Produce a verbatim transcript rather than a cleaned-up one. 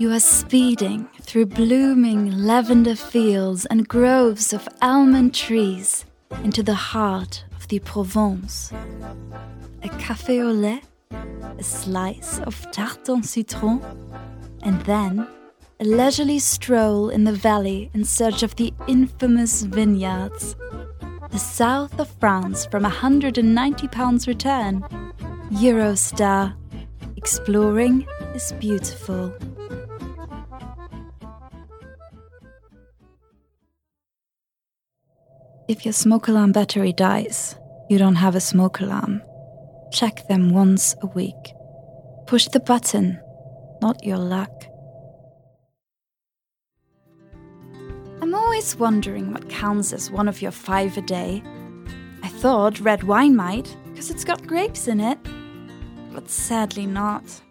You are speeding through blooming lavender fields and groves of almond trees into the heart of the Provence. A café au lait, a slice of tarte en citron, and then a leisurely stroll in the valley in search of the infamous vineyards. The south of France from one hundred ninety pounds return. Eurostar. Exploring is beautiful. If your smoke alarm battery dies, you don't have a smoke alarm. Check them once a week. Push the button, not your luck. I'm always wondering what counts as one of your five a day. I thought red wine might, because it's got grapes in it. But sadly not.